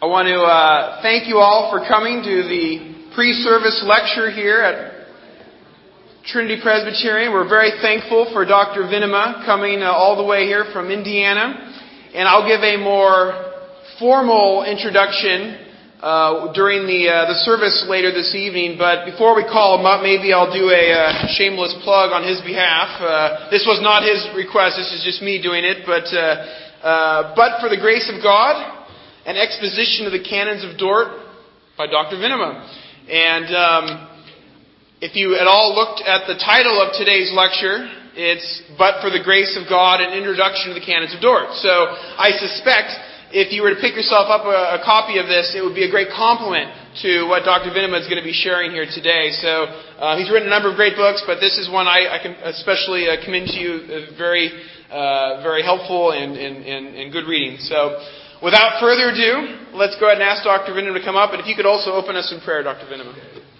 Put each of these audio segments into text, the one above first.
want to thank you all for coming to the pre-service lecture here at Trinity Presbyterian. We're very thankful for Dr. Venema coming all the way here from Indiana. And I'll give a more formal introduction during the service later this evening. But before we call him up, maybe I'll do a shameless plug on his behalf. This was not his request. This is just me doing it. But for the grace of God, an exposition of the Canons of Dort by Dr. Venema. And if you at all looked at the title of today's lecture, it's But for the Grace of God, an Introduction to the Canons of Dort. So I suspect if you were to pick yourself up a copy of this, it would be a great compliment to what Dr. Venema is going to be sharing here today. So he's written a number of great books, but this is one I can especially commend to you. Very helpful and good reading. So without further ado, let's go ahead and ask Dr. Venema to come up. And if you could also open us in prayer, Dr. Venema.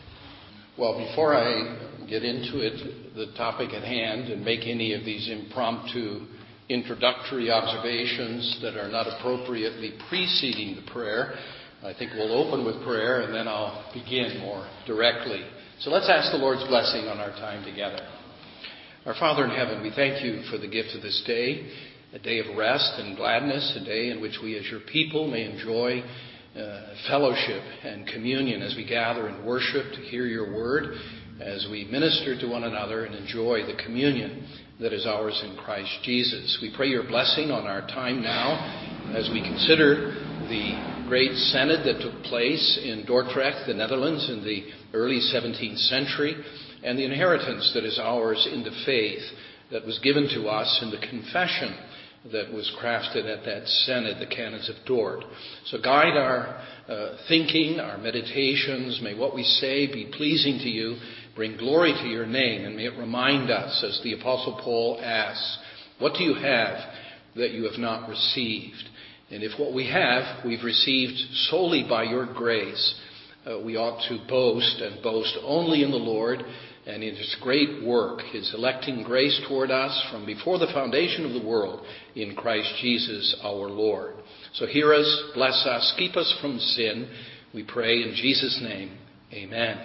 Well, before I get into it, the topic at hand, and make any of these impromptu introductory observations that are not appropriately preceding the prayer, I think we'll open with prayer and then I'll begin more directly. So let's ask the Lord's blessing on our time together. Our Father in heaven, we thank you for the gift of this day, a day of rest and gladness, a day in which we as your people may enjoy fellowship and communion as we gather and worship to hear your word, as we minister to one another and enjoy the communion that is ours in Christ Jesus. We pray your blessing on our time now as we consider the great synod that took place in Dordrecht, the Netherlands, in the early 17th century, and the inheritance that is ours in the faith that was given to us in the confession that was crafted at that synod, the Canons of Dort. So guide our thinking, our meditations. May what we say be pleasing to you, bring glory to your name, and may it remind us, as the Apostle Paul asks, what do you have that you have not received? And if what we have, we've received solely by your grace, we ought to boast, and boast only in the Lord and in his great work, his electing grace toward us from before the foundation of the world in Christ Jesus our Lord. So hear us, bless us, keep us from sin, we pray in Jesus' name. Amen.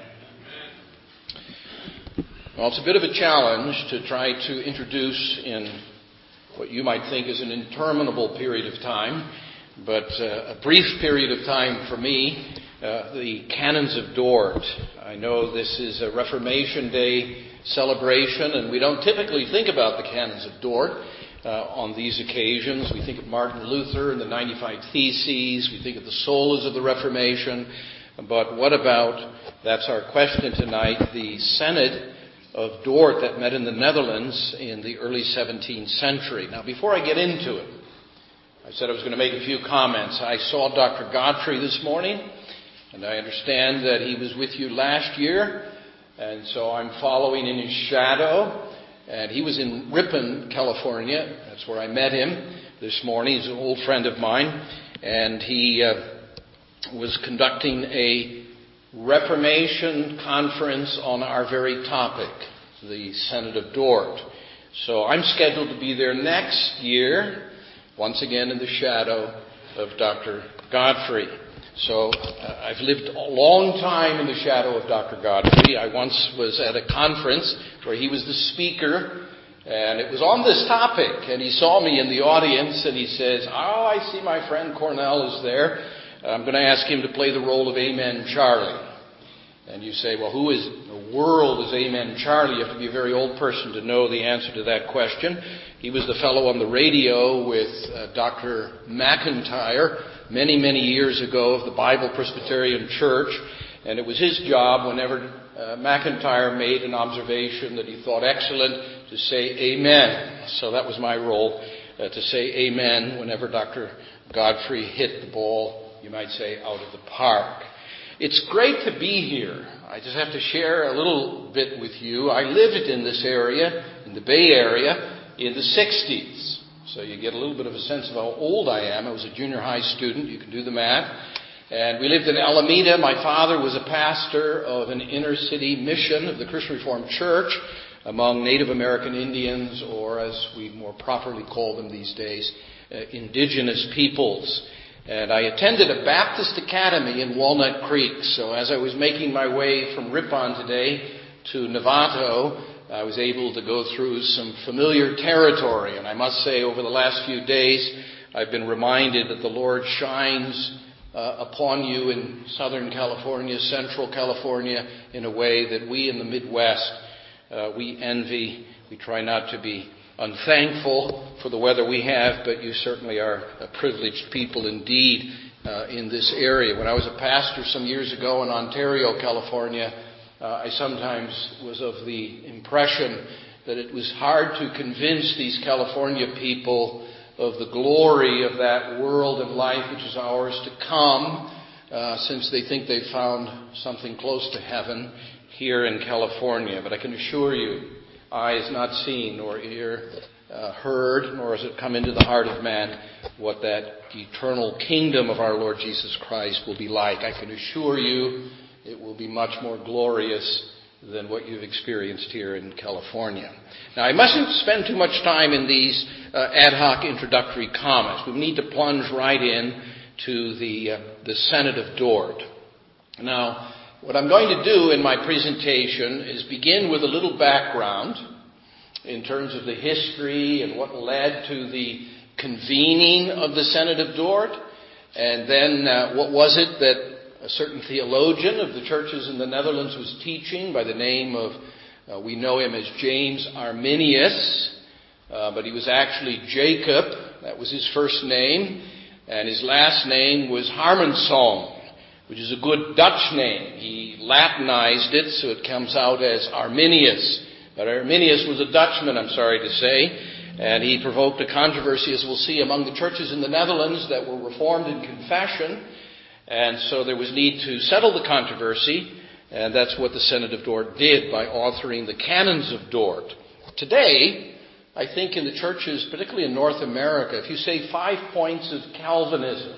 Well, it's a bit of a challenge to try to introduce in what you might think is an interminable period of time, but a brief period of time for me, the Canons of Dort. I know this is a Reformation Day celebration, and we don't typically think about the Canons of Dort on these occasions. We think of Martin Luther and the 95 Theses. We think of the solas of the Reformation. But what about, that's our question tonight, the Synod of Dort that met in the Netherlands in the early 17th century. Now, before I get into it, I said I was going to make a few comments. I saw Dr. Godfrey this morning, and I understand that he was with you last year, and so I'm following in his shadow. And he was in Ripon, California. That's where I met him this morning. He's an old friend of mine, and he was conducting a Reformation conference on our very topic, the Synod of Dort. So I'm scheduled to be there next year, once again in the shadow of Dr. Godfrey. So I've lived a long time in the shadow of Dr. Godfrey. I once was at a conference where he was the speaker, and it was on this topic, and he saw me in the audience, and he says, "Oh, I see my friend Cornell is there. I'm going to ask him to play the role of Amen Charlie." And you say, well, who is the world is Amen Charlie? You have to be a very old person to know the answer to that question. He was the fellow on the radio with Dr. McIntyre many, many years ago of the Bible Presbyterian Church. And it was his job whenever McIntyre made an observation that he thought excellent to say amen. So that was my role, to say amen whenever Dr. Godfrey hit the ball, you might say, out of the park. It's great to be here. I just have to share a little bit with you. I lived in this area, in the Bay Area, in the 60s. So you get a little bit of a sense of how old I am. I was a junior high student. You can do the math. And we lived in Alameda. My father was a pastor of an inner city mission of the Christian Reformed Church among Native American Indians, or as we more properly call them these days, indigenous peoples. And I attended a Baptist academy in Walnut Creek. So as I was making my way from Ripon today to Novato, I was able to go through some familiar territory. And I must say, over the last few days, I've been reminded that the Lord shines upon you in Southern California, Central California, in a way that we in the Midwest, we envy. We try not to be unthankful for the weather we have, but you certainly are a privileged people indeed in this area. When I was a pastor some years ago in Ontario, California, I sometimes was of the impression that it was hard to convince these California people of the glory of that world and life which is ours to come, since they think they've found something close to heaven here in California. But I can assure you, eye has not seen, nor ear heard, nor has it come into the heart of man what that eternal kingdom of our Lord Jesus Christ will be like. I can assure you it will be much more glorious than what you've experienced here in California. Now, I mustn't spend too much time in these ad hoc introductory comments. We need to plunge right in to the Synod of Dort. Now, what I'm going to do in my presentation is begin with a little background in terms of the history and what led to the convening of the Synod of Dort, and then what was it that a certain theologian of the churches in the Netherlands was teaching by the name of, we know him as James Arminius, but he was actually Jacob. That was his first name. And his last name was Harmenson, which is a good Dutch name. He Latinized it, so it comes out as Arminius. But Arminius was a Dutchman, I'm sorry to say. And he provoked a controversy, as we'll see, among the churches in the Netherlands that were Reformed in confession. And so there was need to settle the controversy, and that's what the Synod of Dort did by authoring the Canons of Dort. Today, I think in the churches, particularly in North America, if you say 5 points of Calvinism,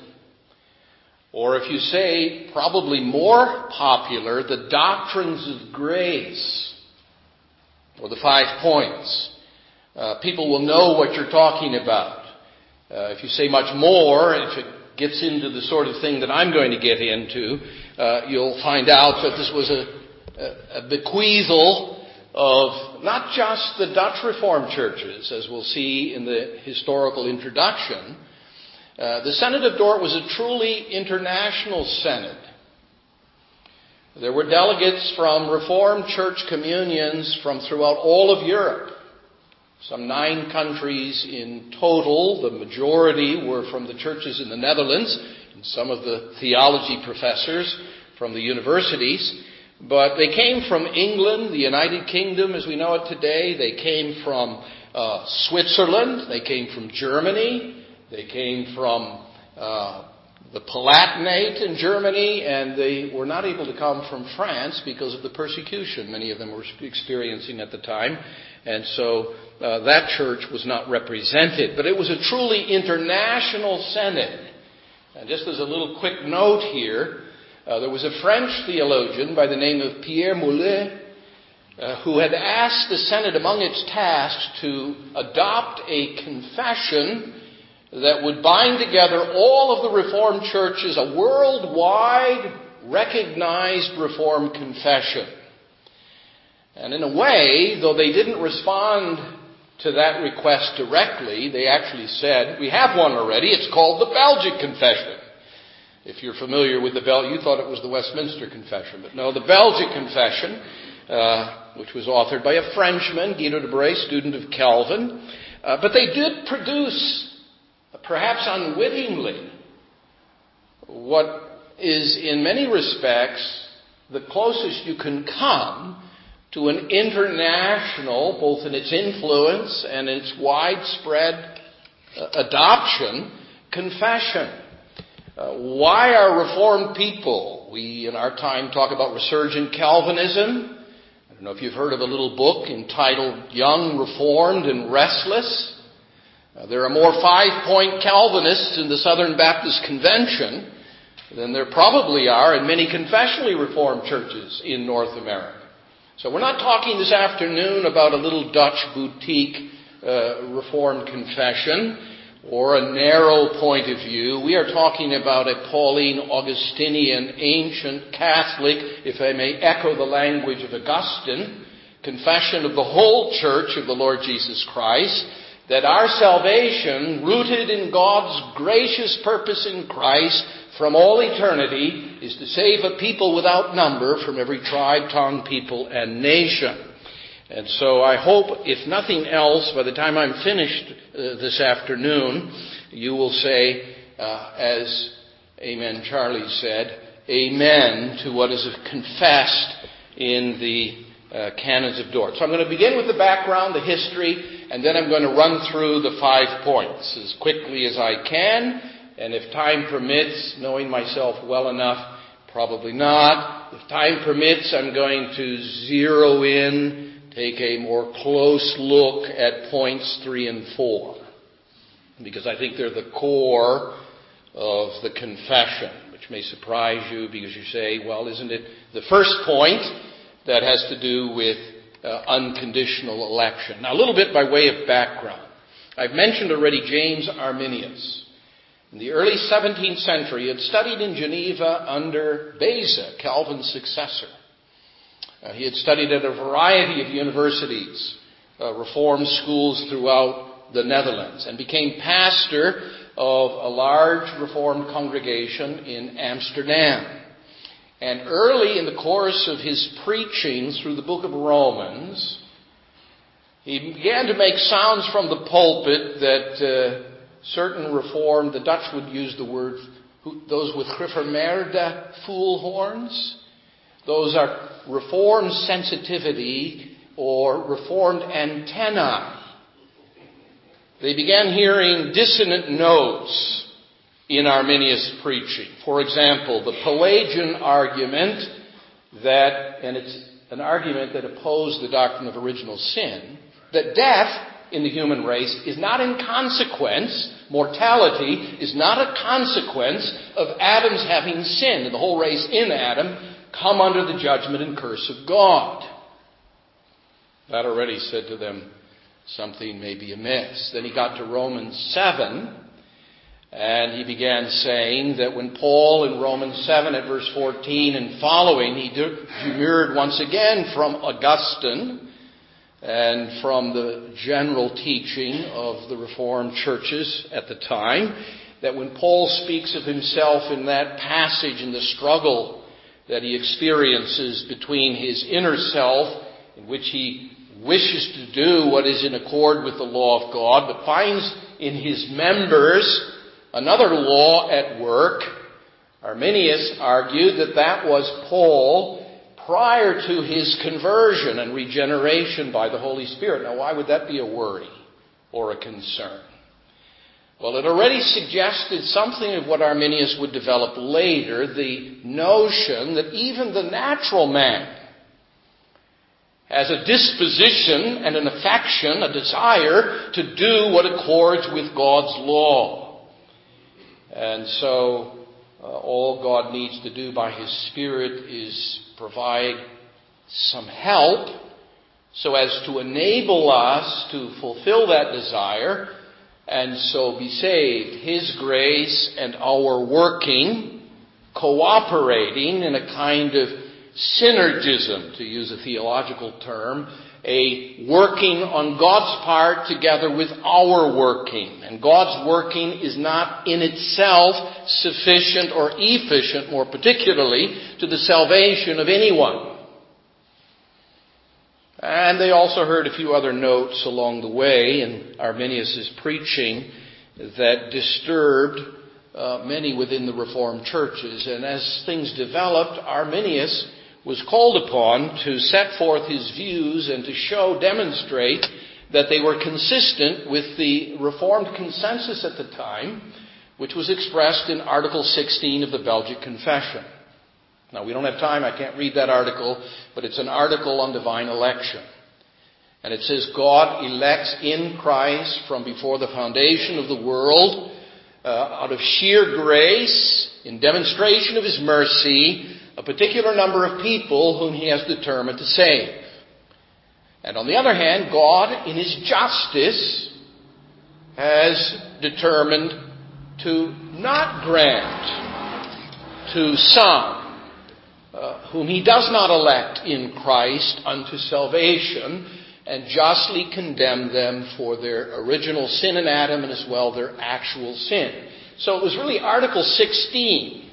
or if you say, probably more popular, the doctrines of grace, or the 5 points, people will know what you're talking about. If you say much more, if it gets into the sort of thing that I'm going to get into, you'll find out that this was a bequeathal of not just the Dutch Reformed churches, as we'll see in the historical introduction. The Synod of Dort was a truly international synod. There were delegates from Reformed church communions from throughout all of Europe. Some 9 countries in total. The majority were from the churches in the Netherlands, and some of the theology professors from the universities. But they came from England, the United Kingdom as we know it today. They came from Switzerland. They came from Germany. They came from the Palatinate in Germany. And they were not able to come from France because of the persecution many of them were experiencing at the time. And so that church was not represented. But it was a truly international synod. And just as a little quick note here, there was a French theologian by the name of Pierre Moulet who had asked the synod among its tasks to adopt a confession that would bind together all of the Reformed churches, a worldwide recognized Reformed confession. And in a way, though they didn't respond to that request directly, they actually said, we have one already, it's called the Belgic Confession. If you're familiar with the you thought it was the Westminster Confession, but no, the Belgic Confession, which was authored by a Frenchman, Guido de Bray, student of Calvin. But they did produce, perhaps unwittingly, what is in many respects the closest you can come to an international, both in its influence and its widespread adoption, confession. Why are Reformed people? We, in our time, talk about resurgent Calvinism. I don't know if you've heard of a little book entitled Young, Reformed, and Restless. There are more 5-point Calvinists in the Southern Baptist Convention than there probably are in many confessionally Reformed churches in North America. So we're not talking this afternoon about a little Dutch boutique Reformed confession, or a narrow point of view. We are talking about a Pauline, Augustinian, ancient Catholic, if I may echo the language of Augustine, confession of the whole Church of the Lord Jesus Christ, that our salvation, rooted in God's gracious purpose in Christ from all eternity, is to save a people without number from every tribe, tongue, people, and nation. And so I hope, if nothing else, by the time I'm finished this afternoon, you will say, as Amen Charlie said, amen to what is confessed in the canons of Dort. So I'm going to begin with the background, the history, and then I'm going to run through the 5 points as quickly as I can. And if time permits, knowing myself well enough, probably not. If time permits, I'm going to zero in, take a more close look at points 3 and 4, because I think they're the core of the confession, which may surprise you because you say, well, isn't it the first point that has to do with unconditional election? Now, a little bit by way of background. I've mentioned already James Arminius. In the early 17th century, he had studied in Geneva under Beza, Calvin's successor. He had studied at a variety of universities, reform schools throughout the Netherlands, and became pastor of a large Reformed congregation in Amsterdam. And early in the course of his preaching through the book of Romans, he began to make sounds from the pulpit that certain Reformed, the Dutch would use the word, those with gereformeerde fool horns, those are Reformed sensitivity or Reformed antennae. They began hearing dissonant notes in Arminius' preaching. For example, the Pelagian argument and it's an argument that opposed the doctrine of original sin, that death in the human race is not in consequence, mortality is not a consequence of Adam's having sinned, and the whole race in Adam come under the judgment and curse of God. That already said to them, something may be amiss. Then he got to Romans 7, and he began saying that when Paul in Romans 7 at verse 14 and following, he demurred once again from Augustine and from the general teaching of the Reformed churches at the time, that when Paul speaks of himself in that passage in the struggle that he experiences between his inner self, in which he wishes to do what is in accord with the law of God, but finds in his members another law at work, Arminius argued that that was Paul prior to his conversion and regeneration by the Holy Spirit. Now, why would that be a worry or a concern? Well, it already suggested something of what Arminius would develop later, the notion that even the natural man has a disposition and an affection, a desire to do what accords with God's law. And so all God needs to do by His Spirit is provide some help so as to enable us to fulfill that desire and so be saved. His grace and our working, cooperating in a kind of synergism, to use a theological term, a working on God's part together with our working. And God's working is not in itself sufficient or efficient, more particularly, to the salvation of anyone. And they also heard a few other notes along the way in Arminius' preaching that disturbed many within the Reformed churches. And as things developed, Arminius was called upon to set forth his views and to demonstrate that they were consistent with the Reformed consensus at the time, which was expressed in Article 16 of the Belgic Confession. Now, we don't have time, I can't read that article, but it's an article on divine election. And it says, God elects in Christ from before the foundation of the world, out of sheer grace, in demonstration of His mercy, a particular number of people whom He has determined to save. And on the other hand, God, in His justice, has determined to not grant to some whom he does not elect in Christ unto salvation, and justly condemn them for their original sin in Adam and as well their actual sin. So it was really Article 16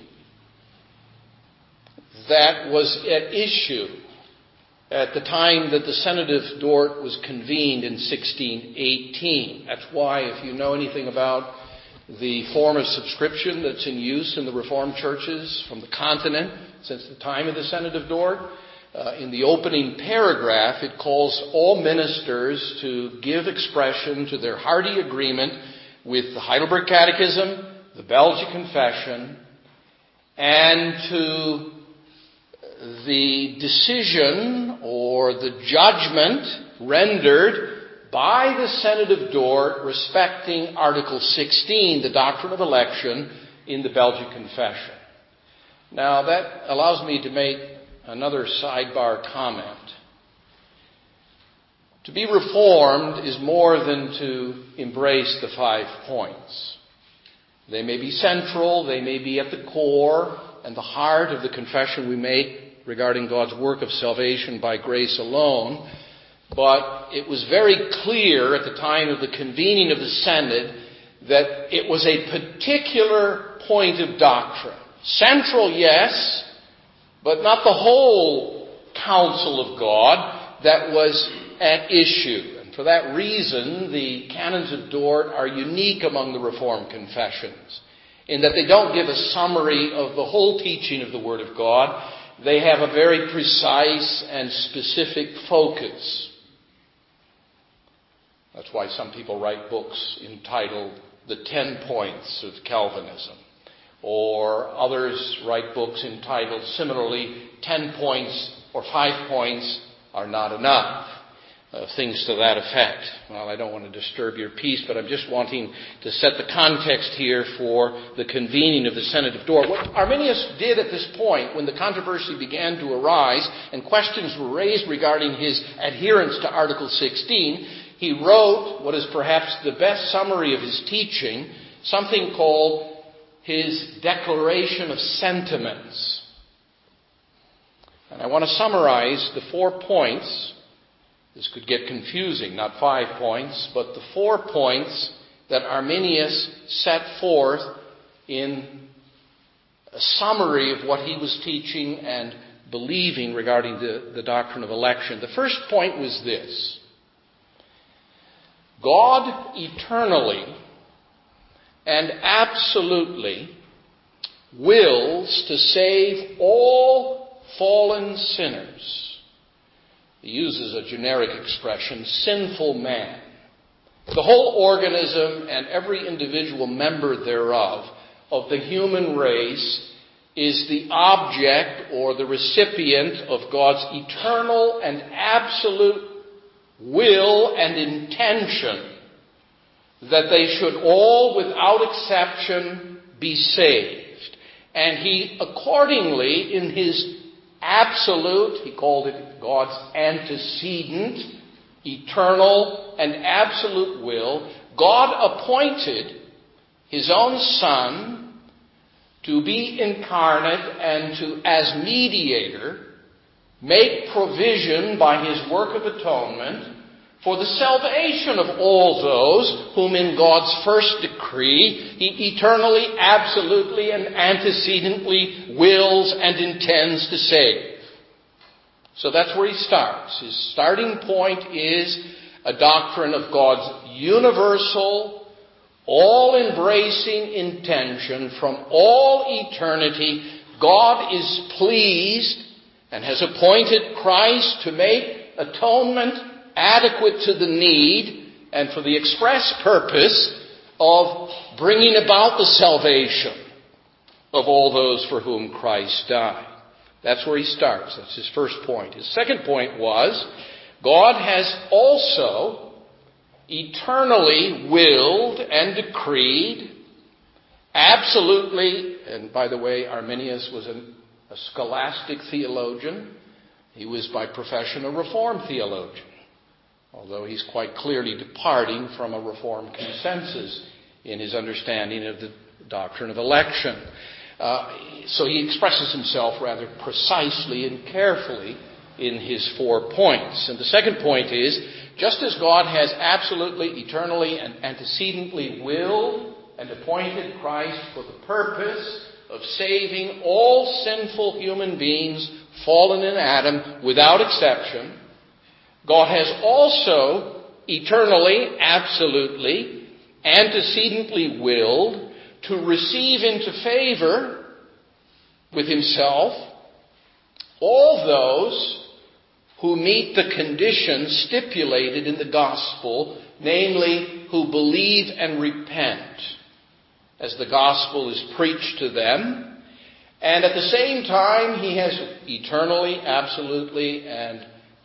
that was at issue at the time that the Synod of Dort was convened in 1618. That's why, if you know anything about the form of subscription that's in use in the Reformed churches from the continent since the time of the Synod of Dort, in the opening paragraph, it calls all ministers to give expression to their hearty agreement with the Heidelberg Catechism, the Belgic Confession, and to the decision or the judgment rendered by the Synod of Dort respecting Article 16, the doctrine of election, in the Belgic Confession. Now, that allows me to make another sidebar comment. To be Reformed is more than to embrace the 5 points. They may be central, they may be at the core and the heart of the confession we make regarding God's work of salvation by grace alone, but it was very clear at the time of the convening of the Synod that it was a particular point of doctrine. Central, yes, but not the whole counsel of God that was at issue. And for that reason, the Canons of Dort are unique among the Reformed confessions, in that they don't give a summary of the whole teaching of the Word of God. They have a very precise and specific focus. That's why some people write books entitled The 10 Points of Calvinism. Or others write books entitled similarly 10 points or 5 points are not enough. Things to that effect. Well, I don't want to disturb your peace, but I'm just wanting to set the context here for the convening of the Synod of Dort. What Arminius did at this point, when the controversy began to arise and questions were raised regarding his adherence to Article 16, he wrote what is perhaps the best summary of his teaching, something called his Declaration of Sentiments. And I want to summarize the 4 points. This could get confusing, not 5 points, but the 4 points that Arminius set forth in a summary of what he was teaching and believing regarding the doctrine of election. The first point was this: God eternally and absolutely wills to save all fallen sinners. He uses a generic expression, sinful man. The whole organism and every individual member thereof of the human race is the object or the recipient of God's eternal and absolute will and intention that they should all, without exception, be saved. And he accordingly, in his absolute, he called it God's antecedent, eternal and absolute will, God appointed his own Son to be incarnate and to, as mediator, make provision by his work of atonement for the salvation of all those whom in God's first decree he eternally, absolutely, and antecedently wills and intends to save. So that's where he starts. His starting point is a doctrine of God's universal, all-embracing intention from all eternity. God is pleased and has appointed Christ to make atonement adequate to the need and for the express purpose of bringing about the salvation of all those for whom Christ died. That's where he starts. That's his first point. His second point was, God has also eternally willed and decreed, absolutely, and by the way, Arminius was a scholastic theologian. He was by profession a Reformed theologian. although he's quite clearly departing from a Reformed consensus in his understanding of the doctrine of election. So he expresses himself rather precisely and carefully in his 4 points. And the second point is, just as God has absolutely, eternally, and antecedently willed and appointed Christ for the purpose of saving all sinful human beings fallen in Adam without exception, God has also eternally, absolutely, antecedently willed to receive into favor with himself all those who meet the conditions stipulated in the gospel, namely, who believe and repent as the gospel is preached to them. And at the same time, he has eternally, absolutely, and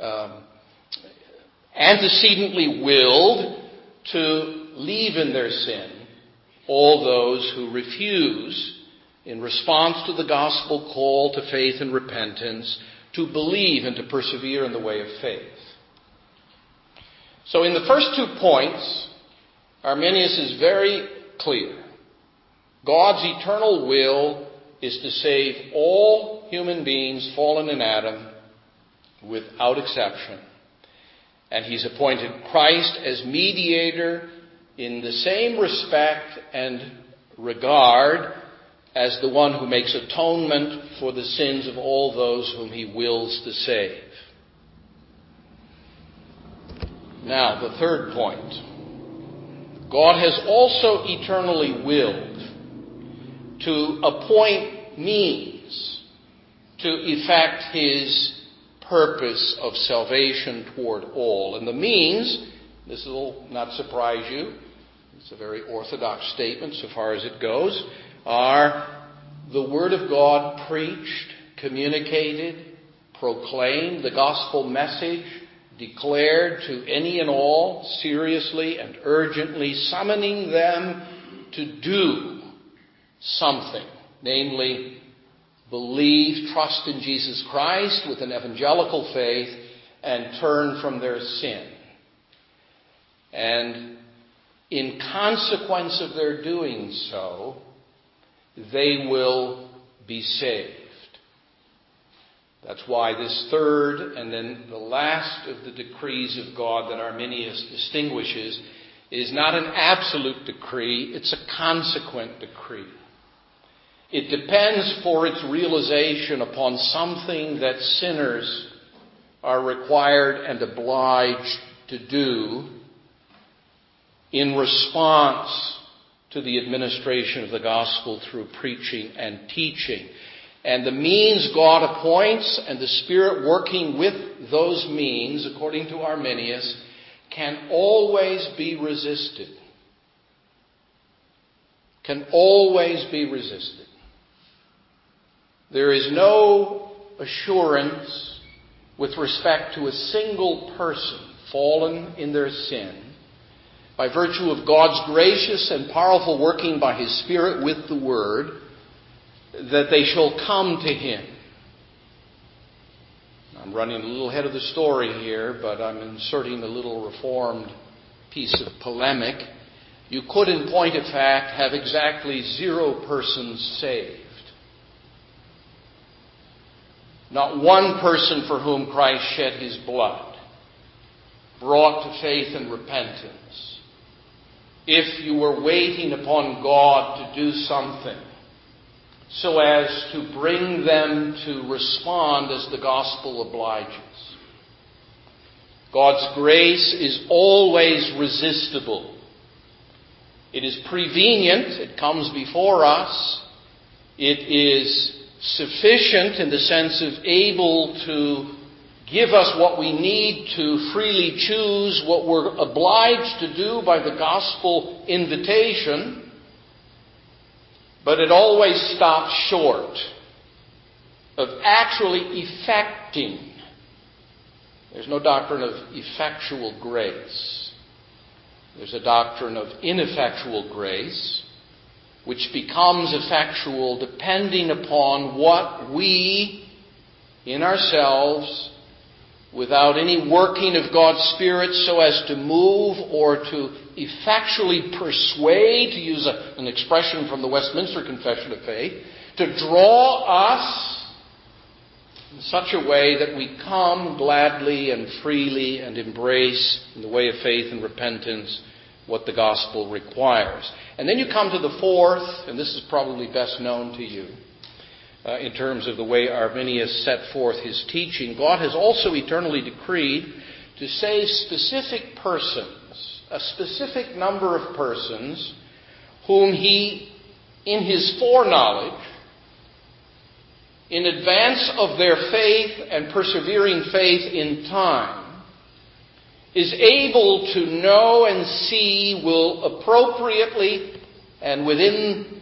antecedently willed to leave in their sin all those who refuse, in response to the gospel call to faith and repentance, to believe and to persevere in the way of faith. So in the first 2 points, Arminius is very clear. God's eternal will is to save all human beings fallen in Adam without exception. And he's appointed Christ as mediator in the same respect and regard as the one who makes atonement for the sins of all those whom he wills to save. Now, the third point. God has also eternally willed to appoint means to effect his purpose of salvation toward all. And the means, this will not surprise you, it's a very orthodox statement so far as it goes, are the Word of God preached, communicated, proclaimed, the gospel message declared to any and all seriously and urgently, summoning them to do something, namely, believe, trust in Jesus Christ with an evangelical faith, and turn from their sin. And in consequence of their doing so, they will be saved. That's why this third and then the last of the decrees of God that Arminius distinguishes is not an absolute decree, it's a consequent decree. It depends for its realization upon something that sinners are required and obliged to do in response to the administration of the gospel through preaching and teaching. And the means God appoints and the Spirit working with those means, according to Arminius, can always be resisted. Can always be resisted. There is no assurance with respect to a single person fallen in their sin by virtue of God's gracious and powerful working by His Spirit with the Word, that they shall come to Him. I'm running a little ahead of the story here, but I'm inserting a little Reformed piece of polemic. You could, in point of fact, have exactly 0 persons saved. Not one person for whom Christ shed His blood, brought to faith and repentance. If you were waiting upon God to do something so as to bring them to respond as the gospel obliges. God's grace is always resistible. It is prevenient. It comes before us. It is sufficient in the sense of able to give us what we need to freely choose what we're obliged to do by the gospel invitation. But it always stops short of actually effecting. There's no doctrine of effectual grace. There's a doctrine of ineffectual grace, which becomes effectual depending upon what we, in ourselves, without any working of God's Spirit so as to move or to effectually persuade, to use an expression from the Westminster Confession of Faith, to draw us in such a way that we come gladly and freely and embrace, in the way of faith and repentance, what the gospel requires. And then you come to the fourth, and this is probably best known to you, in terms of the way Arminius set forth his teaching. God has also eternally decreed to save specific persons, a specific number of persons, whom he, in his foreknowledge, in advance of their faith and persevering faith in time, is able to know and see will appropriately and within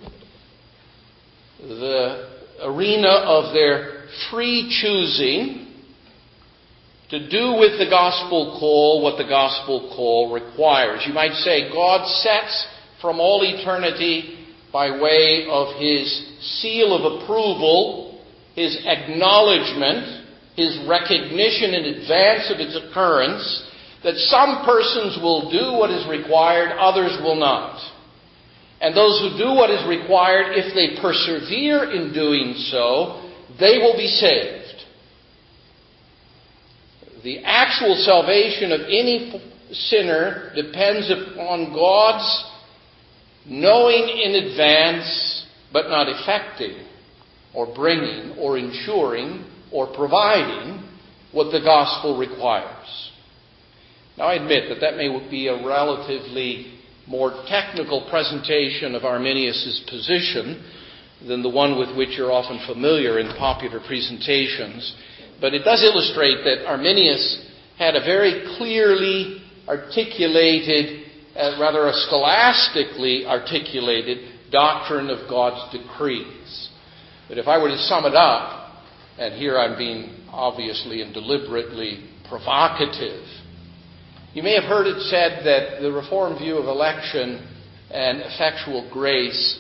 the arena of their free choosing to do with the gospel call what the gospel call requires. You might say God sets from all eternity, by way of his seal of approval, his acknowledgement, his recognition in advance of its occurrence, that some persons will do what is required, others will not. And those who do what is required, if they persevere in doing so, they will be saved. The actual salvation of any sinner depends upon God's knowing in advance, but not effecting, or bringing, or ensuring, or providing what the gospel requires. Now I admit that may be a relatively more technical presentation of Arminius' position than the one with which you're often familiar in popular presentations. But it does illustrate that Arminius had a very clearly articulated, rather a scholastically articulated doctrine of God's decrees. But if I were to sum it up, and here I'm being obviously and deliberately provocative, you may have heard it said that the Reformed view of election and effectual grace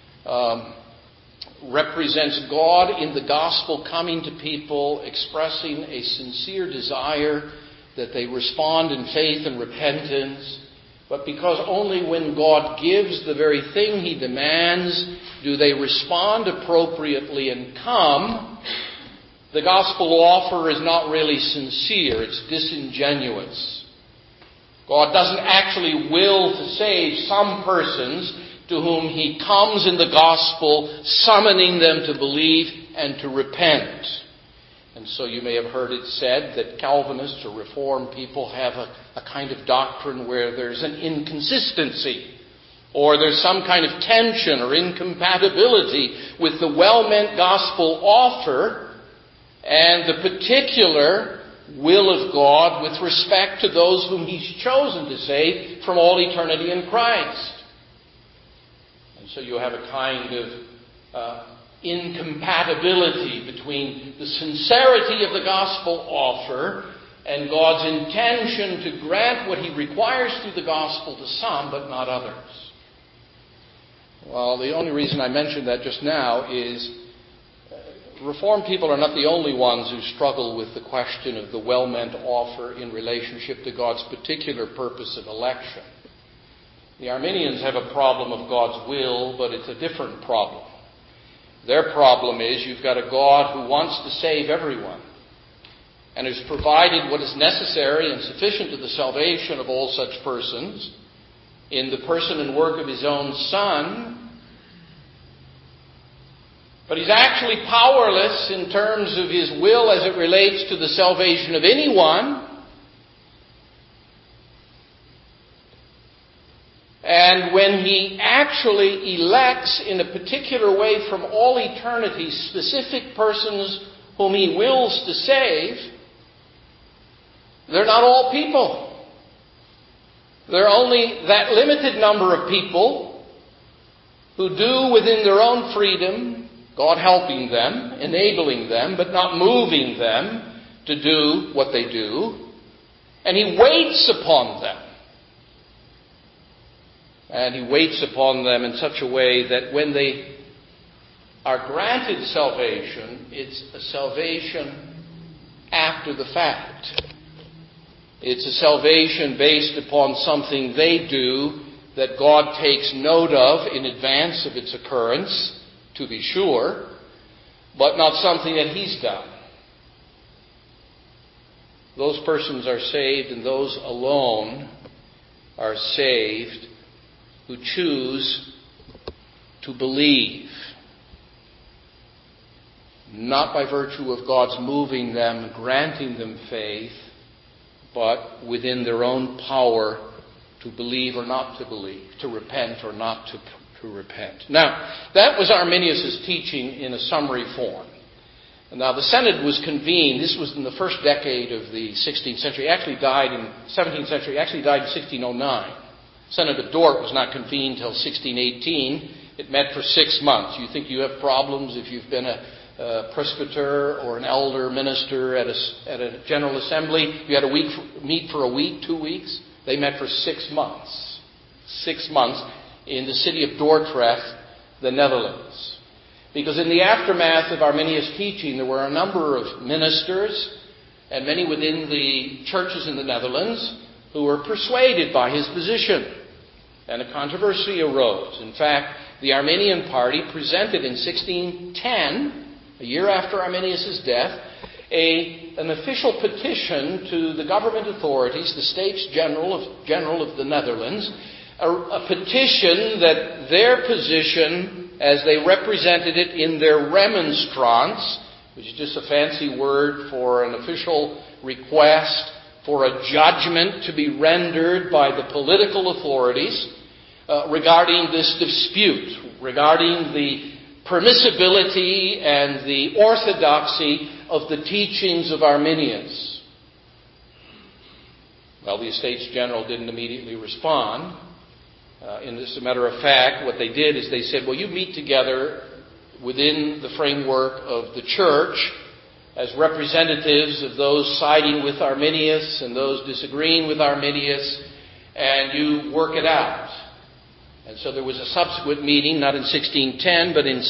represents God in the gospel coming to people, expressing a sincere desire that they respond in faith and repentance, but because only when God gives the very thing he demands do they respond appropriately and come, the gospel offer is not really sincere, it's disingenuous. God doesn't actually will to save some persons to whom he comes in the gospel, summoning them to believe and to repent. And so you may have heard it said that Calvinists or Reformed people have a kind of doctrine where there's an inconsistency, or there's some kind of tension or incompatibility with the well-meant gospel offer and the particular will of God with respect to those whom he's chosen to save from all eternity in Christ. And so you have a kind of incompatibility between the sincerity of the gospel offer and God's intention to grant what he requires through the gospel to some, but not others. Well, the only reason I mentioned that just now is Reformed people are not the only ones who struggle with the question of the well-meant offer in relationship to God's particular purpose of election. The Arminians have a problem of God's will, but it's a different problem. Their problem is you've got a God who wants to save everyone and has provided what is necessary and sufficient to the salvation of all such persons in the person and work of his own Son. But he's actually powerless in terms of his will as it relates to the salvation of anyone. And when he actually elects in a particular way from all eternity specific persons whom he wills to save, they're not all people. They're only that limited number of people who do within their own freedom, God helping them, enabling them, but not moving them to do what they do. And he waits upon them. And he waits upon them in such a way that when they are granted salvation, it's a salvation after the fact. It's a salvation based upon something they do that God takes note of in advance of its occurrence, to be sure, but not something that He's done. Those persons are saved, and those alone are saved who choose to believe, not by virtue of God's moving them, granting them faith, but within their own power to believe or not to believe, to repent or not to repent. Now, that was Arminius' teaching in a summary form. Now, the Synod was convened. This was in the first decade of the 16th century. He actually died in 17th century. He actually died in 1609. Synod of Dort was not convened until 1618. It met for 6 months. You think you have problems if you've been a presbyter or an elder minister at a general assembly? You had to meet for a week, 2 weeks. They met for 6 months. 6 months in the city of Dordrecht, the Netherlands. Because in the aftermath of Arminius' teaching, there were a number of ministers and many within the churches in the Netherlands who were persuaded by his position. And a controversy arose. In fact, the Arminian party presented in 1610, a year after Arminius' death, an official petition to the government authorities, the States General of the Netherlands, a petition that their position, as they represented it in their remonstrance, which is just a fancy word for an official request for a judgment to be rendered by the political authorities regarding this dispute, regarding the permissibility and the orthodoxy of the teachings of Arminius. Well, the Estates General didn't immediately respond. As a matter of fact, what they did is they said, well, you meet together within the framework of the church as representatives of those siding with Arminius and those disagreeing with Arminius, and you work it out. And so there was a subsequent meeting, not in 1610, but in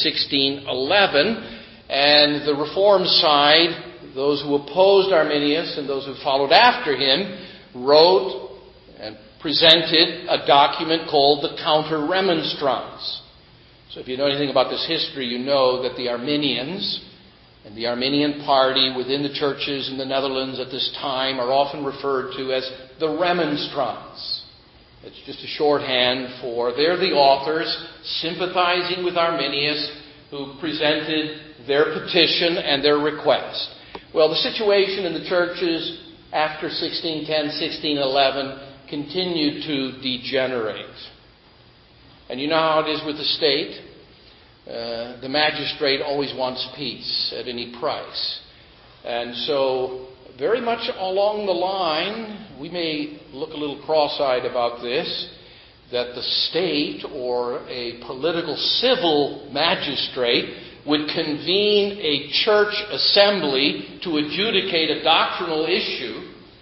1611, and the Reform side, those who opposed Arminius and those who followed after him, wrote and presented a document called the Counter-Remonstrance. So if you know anything about this history, you know that the Arminians and the Arminian party within the churches in the Netherlands at this time are often referred to as the Remonstrants. It's just a shorthand for they're the authors sympathizing with Arminius who presented their petition and their request. Well, the situation in the churches after 1610, 1611 continued to degenerate. And you know how it is with the state. The magistrate always wants peace at any price. And so, very much along the line, we may look a little cross-eyed about this, that the state or a political civil magistrate would convene a church assembly to adjudicate a doctrinal issue.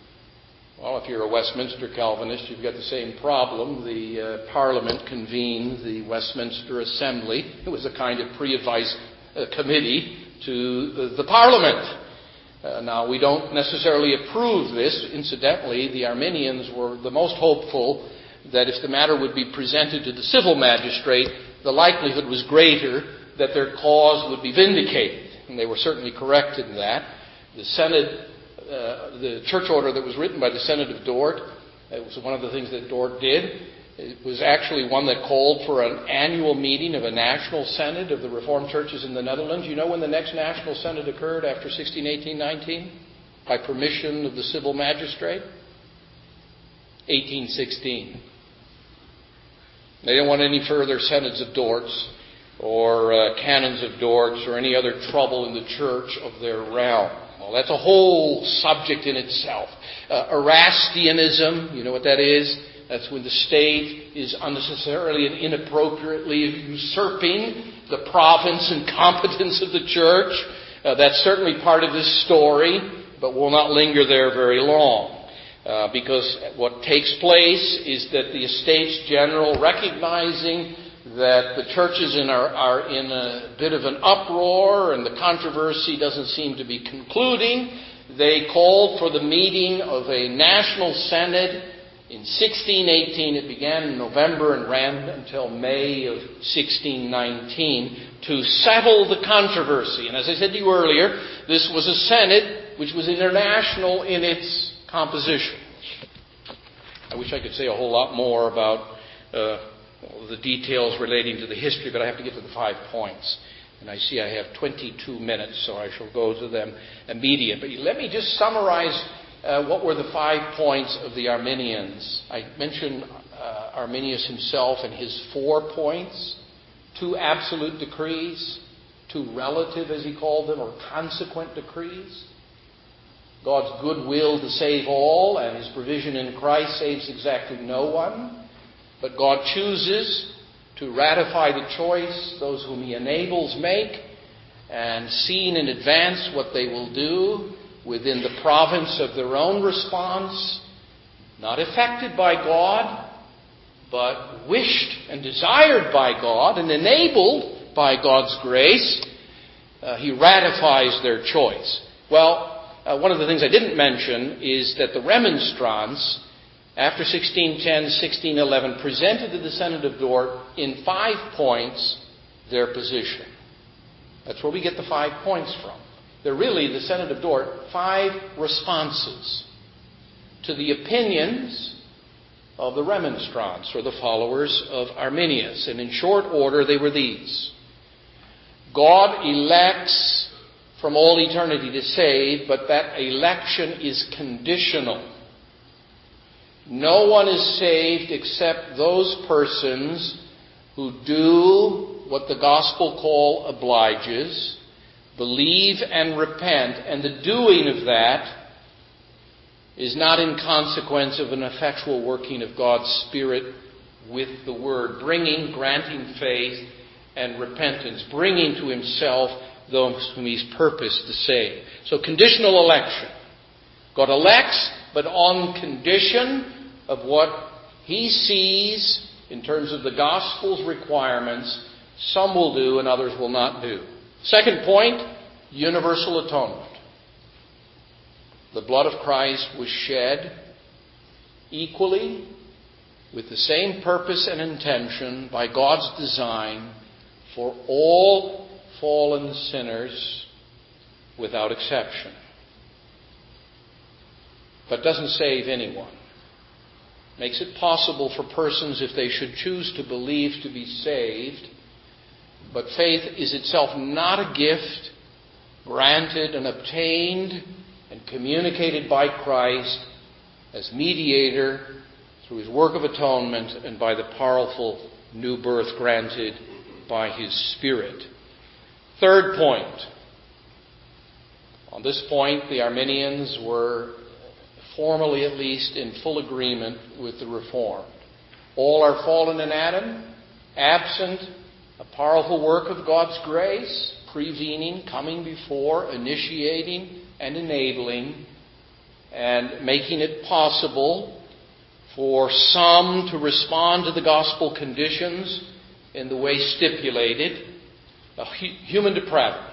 Well, if you're a Westminster Calvinist, you've got the same problem. The Parliament convened the Westminster Assembly. It was a kind of pre-advice committee to the Parliament. Now, we don't necessarily approve this. Incidentally, the Arminians were the most hopeful that if the matter would be presented to the civil magistrate, the likelihood was greater that their cause would be vindicated. And they were certainly correct in that. The Synod, the church order that was written by the Synod of Dort, it was one of the things that Dort did. It was actually one that called for an annual meeting of a national synod of the Reformed churches in the Netherlands. You know when the next national synod occurred after 1618-19? By permission of the civil magistrate? 1816. They didn't want any further synods of Dorts or canons of Dorts or any other trouble in the church of their realm. Well, that's a whole subject in itself. Erastianism, you know what that is? That's when the state is unnecessarily and inappropriately usurping the province and competence of the church. That's certainly part of this story, but we'll not linger there very long. Because what takes place is that the Estates General, recognizing that the churches are in a bit of an uproar and the controversy doesn't seem to be concluding, They called for the meeting of a national synod in 1618. It began in November and ran until May of 1619 to settle the controversy. And as I said to you earlier, this was a synod which was international in its composition. I wish I could say a whole lot more about the details relating to the history, but I have to get to the 5 points. And I see I have 22 minutes, so I shall go to them immediately. But let me just summarize what were the 5 points of the Arminians. I mentioned Arminius himself and his 4 points. 2 absolute decrees, 2 relative, as he called them, or consequent decrees. God's goodwill to save all, and His provision in Christ saves exactly no one. But God chooses to ratify the choice those whom He enables make, and seeing in advance what they will do within the province of their own response, not affected by God, but wished and desired by God and enabled by God's grace, He ratifies their choice. Well, one of the things I didn't mention is that the Remonstrants, after 1610, 1611, presented to the Synod of Dort in 5 points their position. That's where we get the 5 points from. They're really, the Synod of Dort, 5 responses to the opinions of the Remonstrants, or the followers of Arminius. And in short order, they were these. God elects from all eternity to save, but that election is conditional. No one is saved except those persons who do what the gospel call obliges, believe and repent, and the doing of that is not in consequence of an effectual working of God's Spirit with the Word, granting faith and repentance, bringing to Himself those whom He's purposed to save. So conditional election. God elects, but on condition of what He sees in terms of the gospel's requirements. Some will do and others will not do. Second point, universal atonement. The blood of Christ was shed equally with the same purpose and intention by God's design for all fallen sinners without exception. But doesn't save anyone. Makes it possible for persons, if they should choose to believe, to be saved. But faith is itself not a gift granted and obtained and communicated by Christ as mediator through His work of atonement and by the powerful new birth granted by His Spirit. Third point. On this point, the Arminians were, formally at least, in full agreement with the Reformed. All are fallen in Adam, absent a powerful work of God's grace, prevening, coming before, initiating, and enabling, and making it possible for some to respond to the gospel conditions in the way stipulated, human depravity.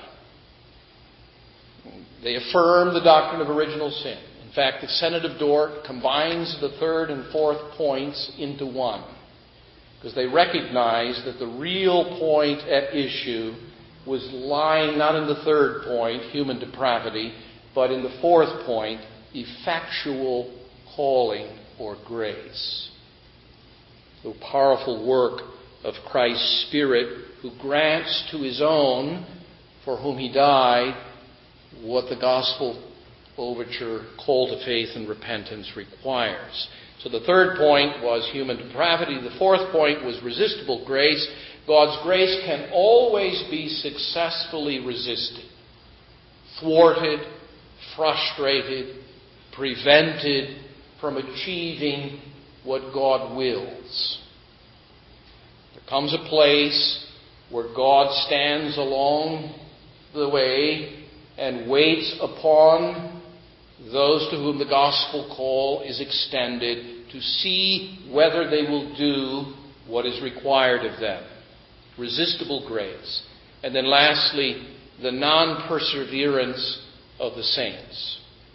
They affirm the doctrine of original sin. In fact, the Synod of Dort combines the third and fourth points into one, because they recognize that the real point at issue was lying not in the third point, human depravity, but in the fourth point, effectual calling or grace. The powerful work of Christ's Spirit, who grants to His own, for whom He died, what the gospel overture, call to faith and repentance, requires. So the third point was human depravity. The fourth point was resistible grace. God's grace can always be successfully resisted, thwarted, frustrated, prevented from achieving what God wills. There comes a place where God stands along the way and waits upon those to whom the gospel call is extended to see whether they will do what is required of them. Resistible grace. And then lastly, the non-perseverance of the saints.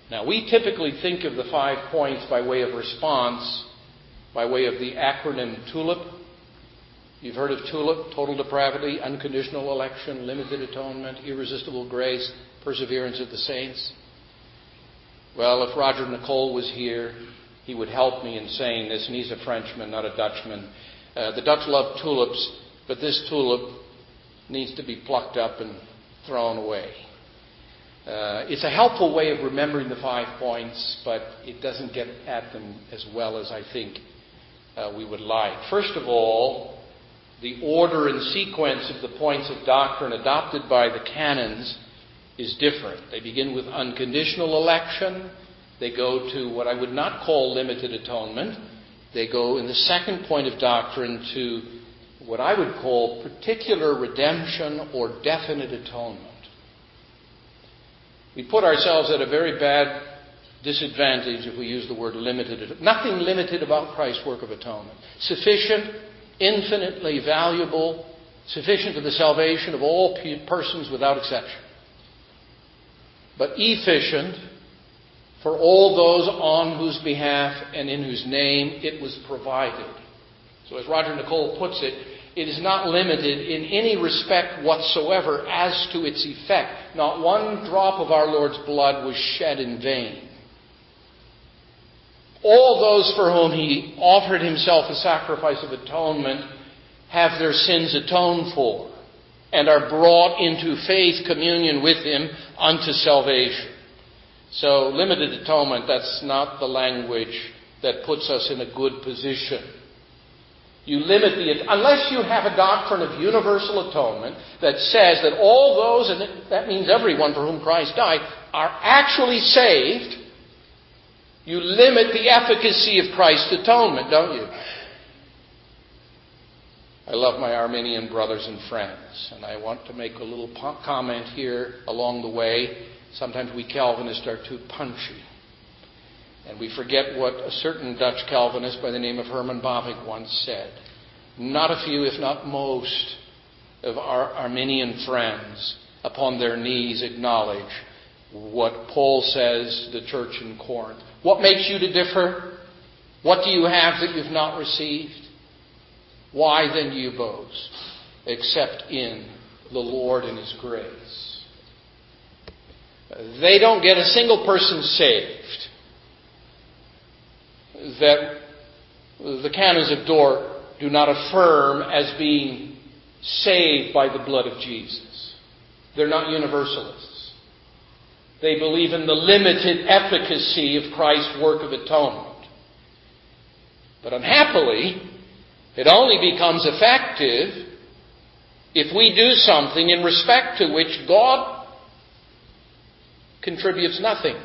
Now, we typically think of the 5 points by way of response, by way of the acronym TULIP. You've heard of TULIP: total depravity, unconditional election, limited atonement, irresistible grace, perseverance of the saints. Well, if Roger Nicole was here, he would help me in saying this, and he's a Frenchman, not a Dutchman. The Dutch love tulips, but this tulip needs to be plucked up and thrown away. It's a helpful way of remembering the 5 points, but it doesn't get at them as well as I think we would like. First of all, the order and sequence of the points of doctrine adopted by the canons is different. They begin with unconditional election. They go to what I would not call limited atonement. They go in the second point of doctrine to what I would call particular redemption or definite atonement. We put ourselves at a very bad disadvantage if we use the word limited. Nothing limited about Christ's work of atonement. Sufficient, infinitely valuable, sufficient to the salvation of all persons without exception. But efficient for all those on whose behalf and in whose name it was provided. So as Roger Nicole puts it, it is not limited in any respect whatsoever as to its effect. Not one drop of our Lord's blood was shed in vain. All those for whom He offered Himself a sacrifice of atonement have their sins atoned for and are brought into faith communion with Him unto salvation. So limited atonement, that's not the language that puts us in a good position. You limit unless you have a doctrine of universal atonement that says that all those, and that means everyone for whom Christ died, are actually saved, you limit the efficacy of Christ's atonement, don't you? I love my Arminian brothers and friends, and I want to make a little comment here along the way. Sometimes we Calvinists are too punchy. And we forget what a certain Dutch Calvinist by the name of Herman Bavinck once said. Not a few, if not most, of our Arminian friends upon their knees acknowledge what Paul says to the church in Corinth. What makes you to differ? What do you have that you've not received? Why then do you boast? Except in the Lord and His grace. They don't get a single person saved that the canons of Dort do not affirm as being saved by the blood of Jesus. They're not universalists. They believe in the limited efficacy of Christ's work of atonement. But unhappily, it only becomes effective if we do something in respect to which God contributes nothing.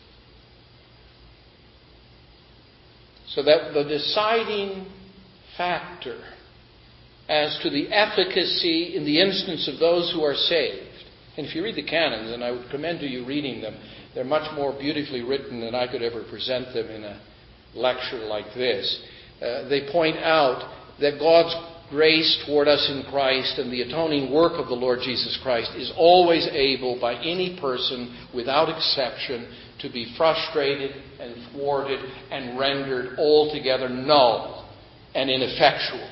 So that the deciding factor as to the efficacy in the instance of those who are saved, and if you read the canons, and I would commend to you reading them, they're much more beautifully written than I could ever present them in a lecture like this. They point out that God's grace toward us in Christ and the atoning work of the Lord Jesus Christ is always able by any person without exception to be frustrated and thwarted and rendered altogether null and ineffectual.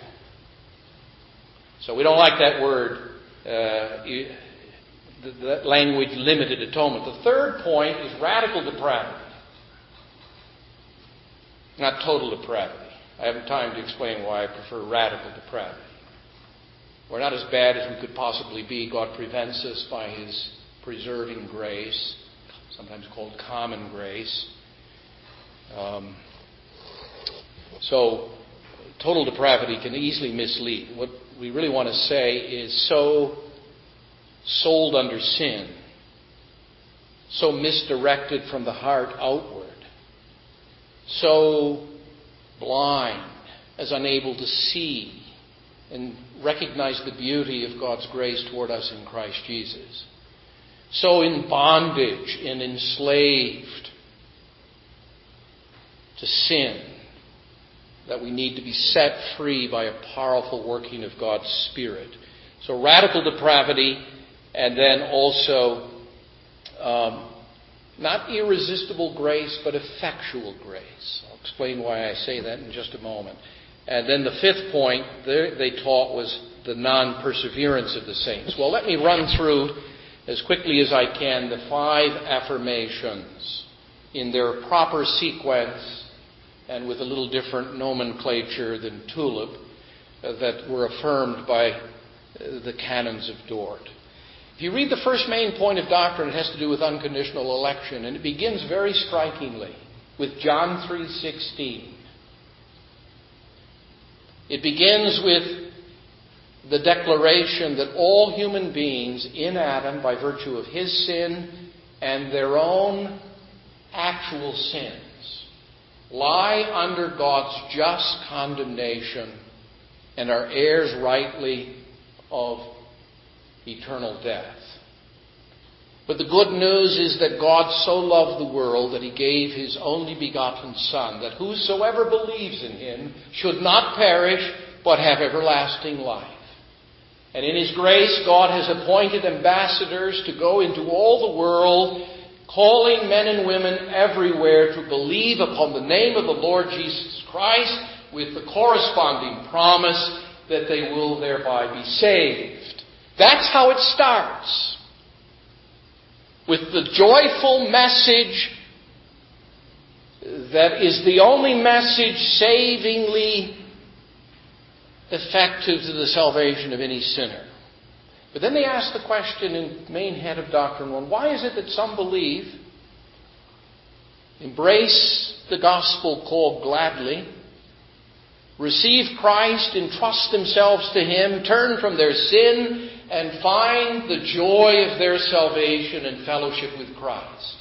So we don't like that word, that language, limited atonement. The third point is radical depravity, not total depravity. I haven't time to explain why I prefer radical depravity. We're not as bad as we could possibly be. God prevents us by His preserving grace, sometimes called common grace. So total depravity can easily mislead. What we really want to say is so sold under sin, so misdirected from the heart outward, so blind as unable to see and recognize the beauty of God's grace toward us in Christ Jesus. So in bondage and enslaved to sin that we need to be set free by a powerful working of God's Spirit. So radical depravity, and then also Not irresistible grace, but effectual grace. I'll explain why I say that in just a moment. And then the fifth point they taught was the non-perseverance of the saints. Well, let me run through as quickly as I can the 5 affirmations in their proper sequence and with a little different nomenclature than Tulip that were affirmed by the canons of Dort. If you read the first main point of doctrine, it has to do with unconditional election, and it begins very strikingly with John 3:16. It begins with the declaration that all human beings in Adam, by virtue of his sin and their own actual sins, lie under God's just condemnation and are heirs rightly of eternal death. But the good news is that God so loved the world that he gave his only begotten Son, that whosoever believes in him should not perish but have everlasting life. And in his grace, God has appointed ambassadors to go into all the world, calling men and women everywhere to believe upon the name of the Lord Jesus Christ, with the corresponding promise that they will thereby be saved. That's how it starts. With the joyful message that is the only message savingly effective to the salvation of any sinner. But then they ask the question in the main head of Doctrine 1, why is it that some believe, embrace the gospel call gladly, receive Christ, entrust themselves to him, turn from their sin, and find the joy of their salvation and fellowship with Christ?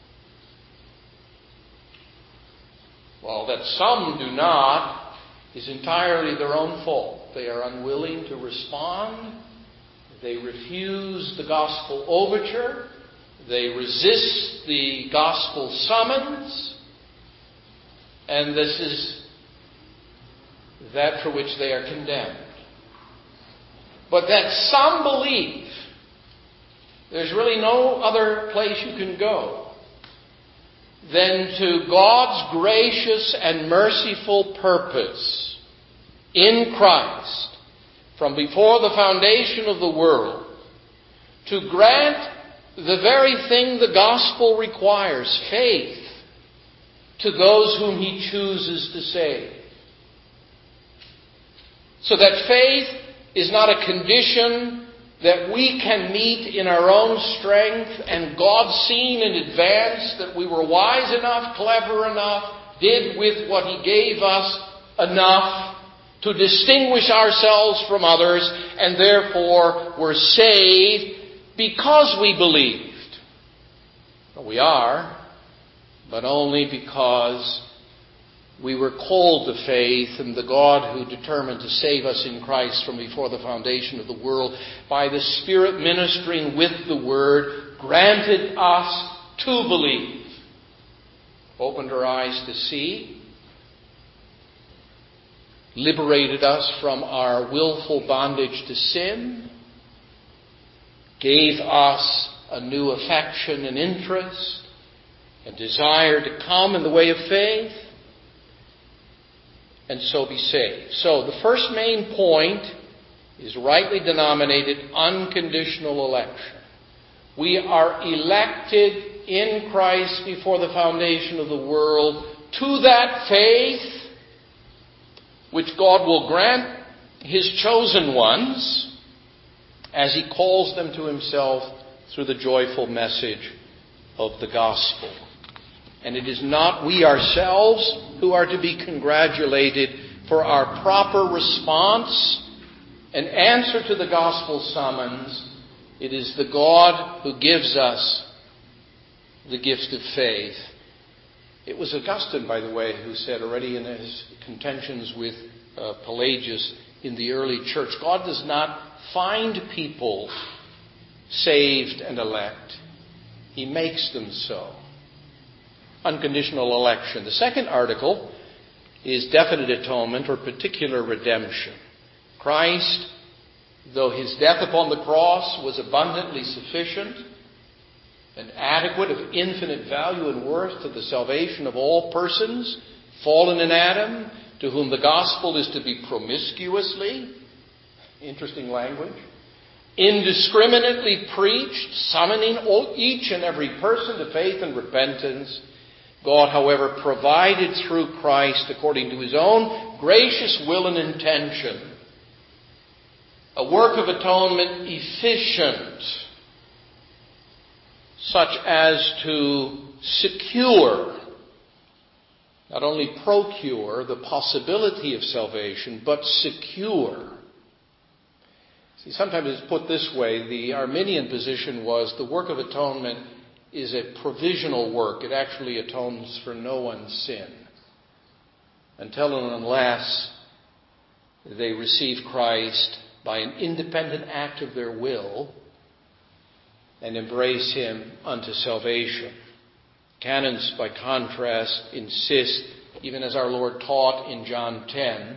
Well, that some do not is entirely their own fault. They are unwilling to respond. They refuse the gospel overture. They resist the gospel summons. And this is that for which they are condemned. But that some believe, there's really no other place you can go than to God's gracious and merciful purpose in Christ from before the foundation of the world to grant the very thing the gospel requires, faith, to those whom he chooses to save. So that faith is not a condition that we can meet in our own strength, and God, seen in advance that we were wise enough, clever enough, did with what he gave us enough to distinguish ourselves from others, and therefore were saved because we believed. We are, but only because we were called to faith, and the God who determined to save us in Christ from before the foundation of the world, by the Spirit ministering with the Word, granted us to believe. Opened our eyes to see, liberated us from our willful bondage to sin, gave us a new affection and interest, a desire to come in the way of faith, and so be saved. So the first main point is rightly denominated unconditional election. We are elected in Christ before the foundation of the world to that faith which God will grant his chosen ones as he calls them to himself through the joyful message of the gospel. And it is not we ourselves who are to be congratulated for our proper response and answer to the gospel summons. It is the God who gives us the gift of faith. It was Augustine, by the way, who said already in his contentions with Pelagius in the early church, God does not find people saved and elect. He makes them so. Unconditional election. The second article is definite atonement or particular redemption. Christ, though his death upon the cross was abundantly sufficient, and adequate, of infinite value and worth to the salvation of all persons, fallen in Adam, to whom the gospel is to be promiscuously, interesting language, indiscriminately preached, summoning each and every person to faith and repentance. God, however, provided through Christ, according to his own gracious will and intention, a work of atonement efficient, such as to secure, not only procure the possibility of salvation, but secure. See, sometimes it's put this way. The Arminian position was the work of atonement is a provisional work. It actually atones for no one's sin until and unless they receive Christ by an independent act of their will and embrace him unto salvation. Canons, by contrast, insist, even as our Lord taught in John 10,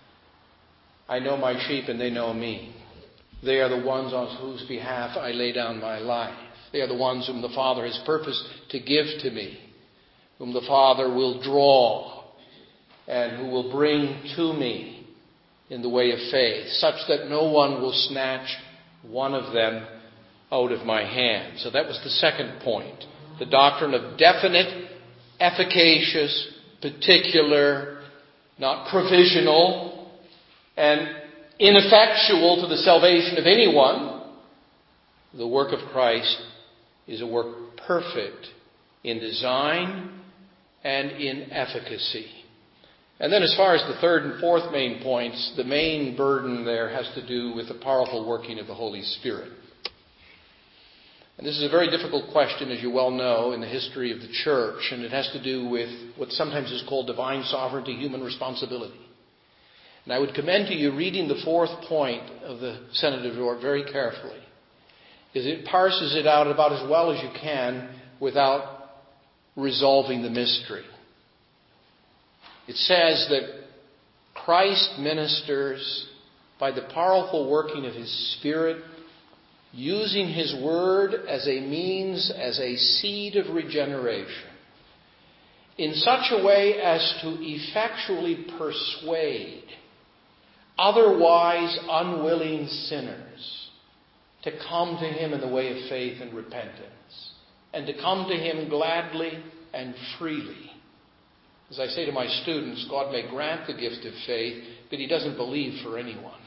I know my sheep and they know me. They are the ones on whose behalf I lay down my life. They are the ones whom the Father has purposed to give to me, whom the Father will draw and who will bring to me in the way of faith, such that no one will snatch one of them out of my hand. So that was the second point. The doctrine of definite, efficacious, particular, not provisional, and ineffectual to the salvation of anyone. The work of Christ is a work perfect in design and in efficacy. And then as far as the third and fourth main points, the main burden there has to do with the powerful working of the Holy Spirit. And this is a very difficult question, as you well know, in the history of the church, and it has to do with what sometimes is called divine sovereignty, human responsibility. And I would commend to you reading the fourth point of the Senator Dort very carefully, because it parses it out about as well as you can without resolving the mystery. It says that Christ ministers by the powerful working of his Spirit, using his word as a means, as a seed of regeneration, in such a way as to effectually persuade otherwise unwilling sinners to come to him in the way of faith and repentance, and to come to him gladly and freely. As I say to my students, God may grant the gift of faith, but he doesn't believe for anyone.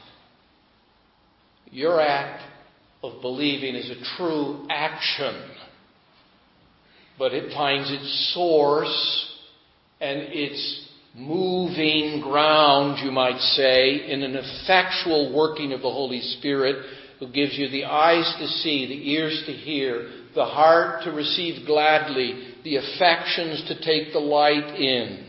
Your act of believing is a true action, but it finds its source and its moving ground, you might say, in an effectual working of the Holy Spirit, who gives you the eyes to see, the ears to hear, the heart to receive gladly, the affections to take delight in.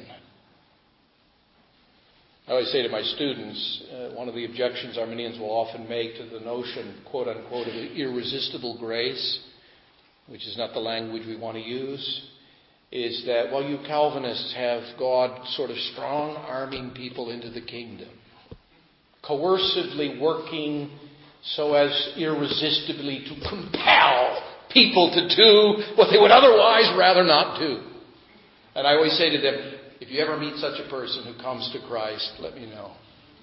I always say to my students, one of the objections Arminians will often make to the notion, quote unquote, of irresistible grace, which is not the language we want to use, is that, well, you Calvinists have God sort of strong-arming people into the kingdom, coercively working so as irresistibly to compel people to do what they would otherwise rather not do. And I always say to them, if you ever meet such a person who comes to Christ, let me know.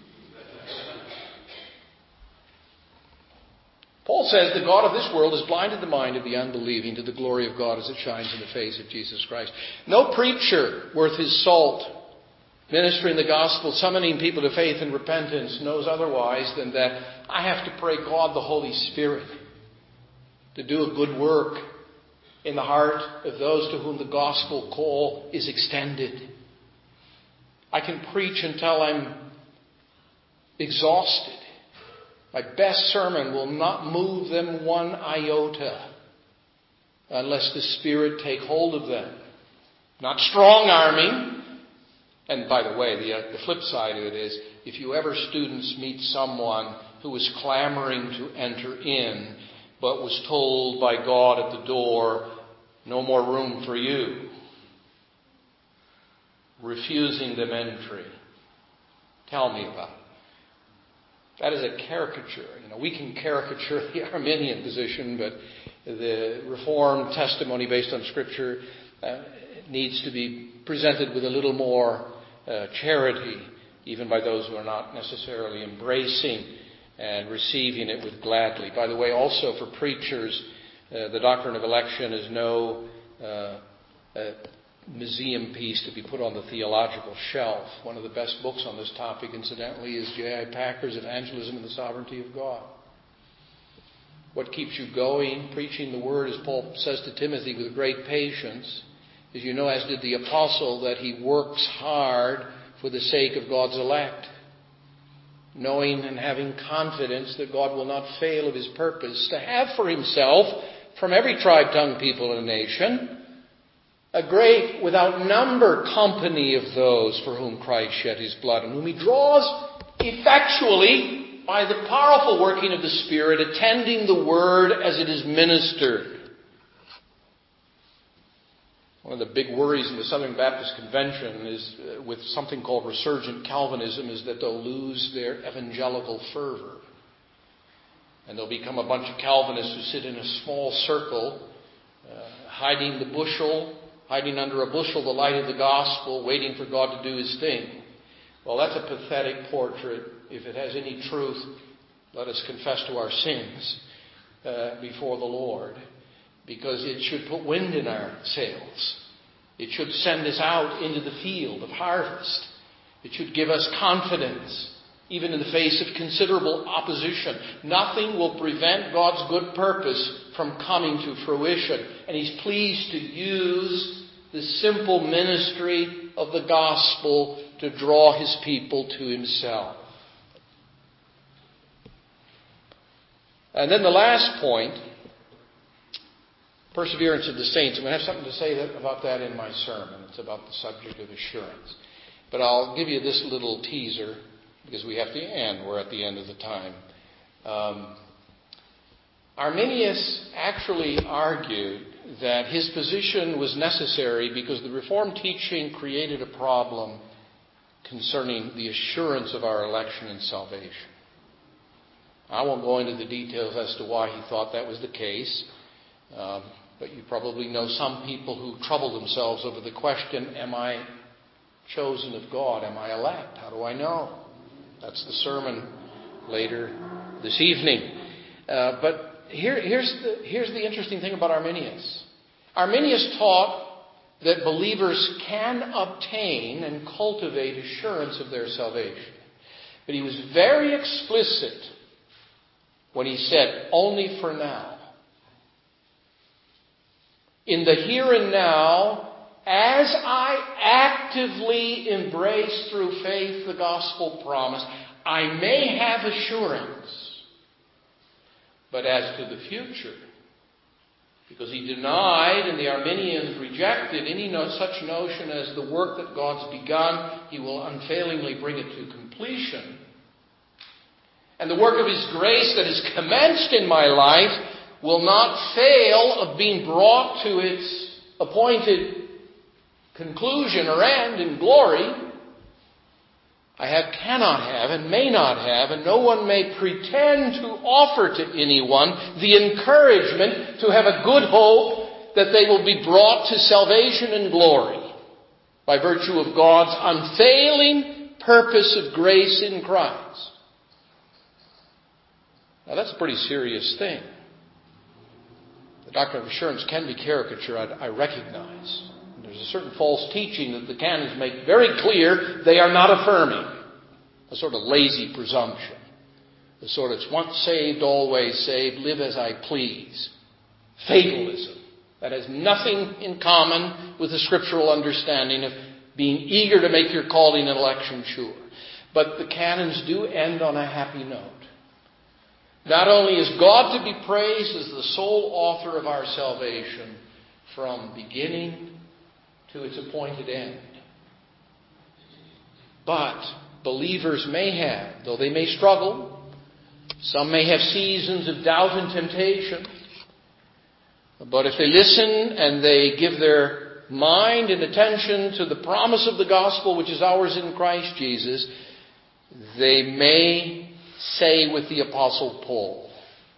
Paul says the God of this world has blinded the mind of the unbelieving to the glory of God as it shines in the face of Jesus Christ. No preacher worth his salt, ministering the gospel, summoning people to faith and repentance, knows otherwise than that I have to pray God the Holy Spirit to do a good work in the heart of those to whom the gospel call is extended. I can preach until I'm exhausted. My best sermon will not move them one iota unless the Spirit take hold of them. Not strong-arming. And by the way, the flip side of it is, if you ever students meet someone who is clamoring to enter in, but was told by God at the door, no more room for you, refusing them entry, tell me about it. That is a caricature. We can caricature the Arminian position, but the Reformed testimony based on Scripture needs to be presented with a little more charity, even by those who are not necessarily embracing and receiving it with gladly. By the way, also for preachers, the doctrine of election is no museum piece to be put on the theological shelf. One of the best books on this topic, incidentally, is J.I. Packer's Evangelism and the Sovereignty of God. What keeps you going, preaching the Word, as Paul says to Timothy, with great patience, is as did the apostle, that he works hard for the sake of God's elect, knowing and having confidence that God will not fail of His purpose to have for Himself, from every tribe, tongue, people, and nation, a great, without number, company of those for whom Christ shed His blood, and whom He draws effectually by the powerful working of the Spirit, attending the Word as it is ministered. One of the big worries in the Southern Baptist Convention is with something called resurgent Calvinism is that they'll lose their evangelical fervor. And they'll become a bunch of Calvinists who sit in a small circle, hiding under a bushel the light of the gospel, waiting for God to do His thing. Well, that's a pathetic portrait. If it has any truth, let us confess to our sins before the Lord, because it should put wind in our sails. It should send us out into the field of harvest. It should give us confidence, even in the face of considerable opposition. Nothing will prevent God's good purpose from coming to fruition. And He's pleased to use the simple ministry of the gospel to draw His people to Himself. And then the last point, perseverance of the saints. I'm going to have something to say about that in my sermon. It's about the subject of assurance. But I'll give you this little teaser, because we have to end. We're at the end of the time. Arminius actually argued that his position was necessary because the Reformed teaching created a problem concerning the assurance of our election and salvation. I won't go into the details as to why he thought that was the case, but you probably know some people who trouble themselves over the question, am I chosen of God? Am I elect? How do I know? That's the sermon later this evening. But here's the interesting thing about Arminius. Arminius taught that believers can obtain and cultivate assurance of their salvation. But he was very explicit when he said, only for now. In the here and now, as I actively embrace through faith the gospel promise, I may have assurance. But as to the future, because he denied and the Arminians rejected any such notion as the work that God's begun, He will unfailingly bring it to completion. And the work of His grace that is commenced in my life will not fail of being brought to its appointed conclusion or end in glory. I cannot have and may not have, and no one may pretend to offer to anyone the encouragement to have a good hope that they will be brought to salvation and glory by virtue of God's unfailing purpose of grace in Christ. Now that's a pretty serious thing. The doctrine of assurance can be caricature, I recognize. There's a certain false teaching that the canons make very clear they are not affirming. A sort of lazy presumption. The sort of once saved, always saved, live as I please. Fatalism. That has nothing in common with the scriptural understanding of being eager to make your calling and election sure. But the canons do end on a happy note. Not only is God to be praised as the sole author of our salvation from beginning to its appointed end, but believers may have, though they may struggle, some may have seasons of doubt and temptation, but if they listen and they give their mind and attention to the promise of the gospel which is ours in Christ Jesus, they may say with the Apostle Paul,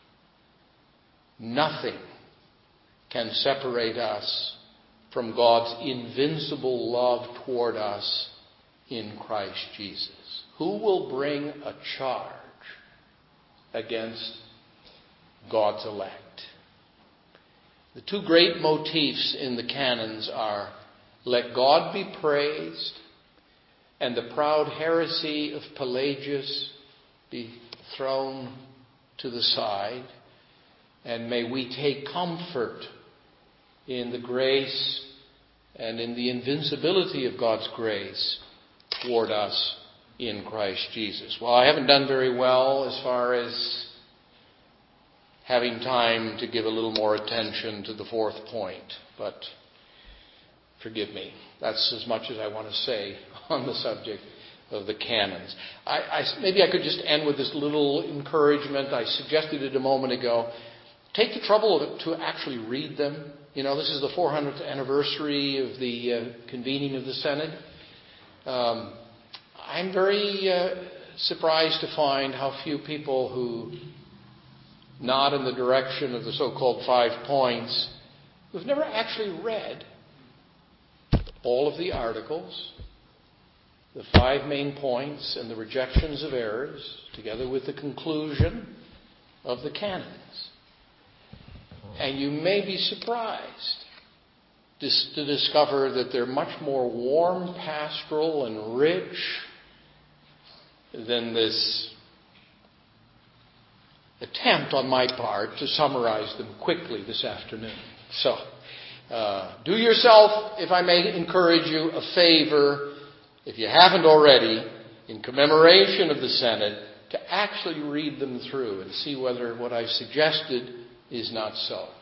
nothing can separate us from God's invincible love toward us in Christ Jesus. Who will bring a charge against God's elect? The two great motifs in the canons are, let God be praised, and the proud heresy of Pelagius be thrown to the side, and may we take comfort in the grace and in the invincibility of God's grace toward us in Christ Jesus. Well, I haven't done very well as far as having time to give a little more attention to the fourth point, but forgive me. That's as much as I want to say on the subject of the canons. Maybe I could just end with this little encouragement. I suggested it a moment ago. Take the trouble to actually read them. You know, this is the 400th anniversary of the convening of the Synod. I'm very surprised to find how few people who nod in the direction of the so-called 5 points who've never actually read all of the articles, the 5 main points, and the rejections of errors, together with the conclusion of the canons. And you may be surprised to discover that they're much more warm, pastoral, and rich than this attempt on my part to summarize them quickly this afternoon. So, do yourself, if I may encourage you, a favor, if you haven't already, in commemoration of the Synod, to actually read them through and see whether what I've suggested is not so.